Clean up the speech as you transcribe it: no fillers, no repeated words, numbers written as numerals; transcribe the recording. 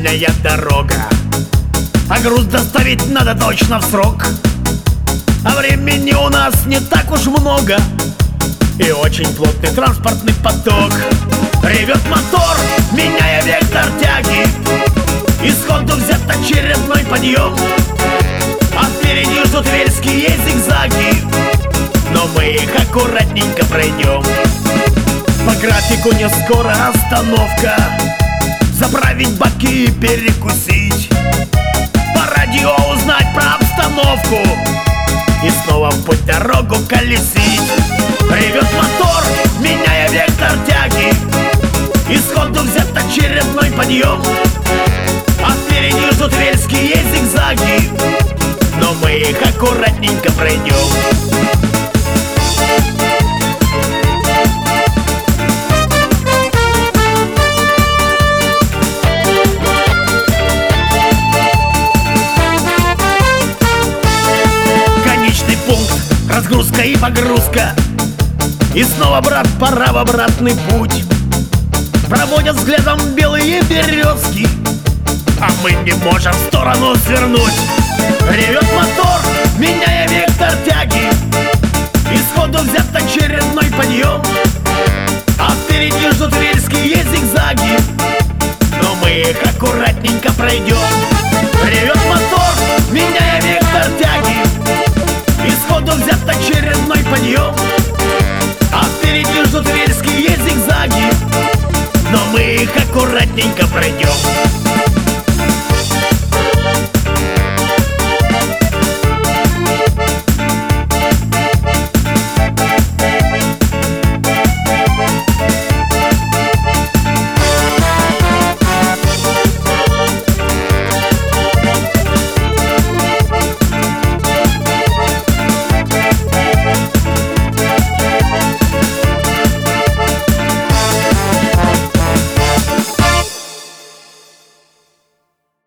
дальняя дорога, а груз доставить надо точно в срок. А времени у нас не так уж много, и очень плотный транспортный поток. Ревет мотор, меняя вектор тяги, и сходу взят очередной подъем. А впереди ждут тверские зигзаги, но мы их аккуратненько пройдем. По графику не скоро остановка, заправить баки и перекусить, по радио узнать про обстановку и снова в путь дорогу колесить. Ревет мотор, меняя вектор тяги, и сходу взят очередной подъем. А впереди ждут тверские зигзаги, но мы их аккуратненько пройдем. Конечный пункт, разгрузка и погрузка, и снова, брат, пора в обратный путь. Проводят взглядом белые березки, а мы не можем в сторону свернуть. Ревет мотор, меняя вектор тяги, и сходу взят очередной подъем. А впереди ждут тверские зигзаги, но мы их аккуратненько пройдем. Ревет мотор, меняя вектор тяги, и сходу взят очередной подъем. А впереди ждут тверские зигзаги, но мы их аккуратненько пройдем.